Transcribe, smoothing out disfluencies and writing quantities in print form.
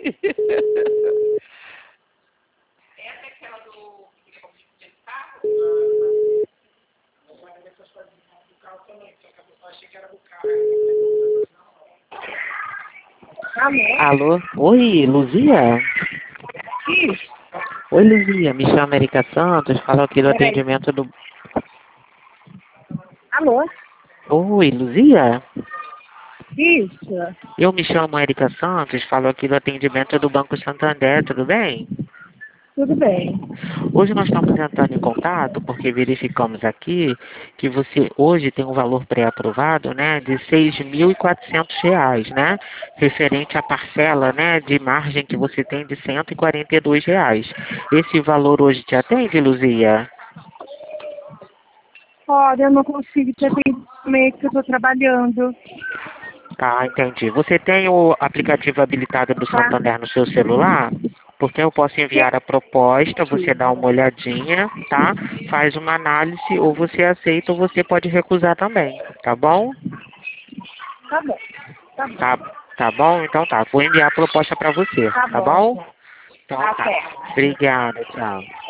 Essa é aquela do carro? Do carro também, só que eu achei que era do carro. Alô? Oi, Luzia? Isso. Oi, Luzia. Me chamo Erika Santos. Fala aqui do Peraí. atendimento do... Alô? Oi, Luzia? Isso. Eu me chamo Erika Santos. Falo aqui do atendimento do Banco Santander. Tudo bem? Tudo bem. Hoje nós estamos entrando em contato porque verificamos aqui que você hoje tem um valor pré-aprovado, né, de R$ 6.400, né, referente à parcela, né, de margem que você tem de R$ 142. Esse valor hoje te atende, Luzia? Olha, eu não consigo te atender que eu estou trabalhando. Tá, entendi. Você tem o aplicativo habilitado do Tá? Santander no seu celular? Porque eu posso enviar a proposta, você dá uma olhadinha, tá? Faz uma análise, ou você aceita ou você pode recusar também, tá bom? Tá bom. Tá bom. Tá, tá bom? Então tá. Vou enviar a proposta para você, Tá tá bom, bom? então. Então Tá tá. certo. Obrigada, tchau.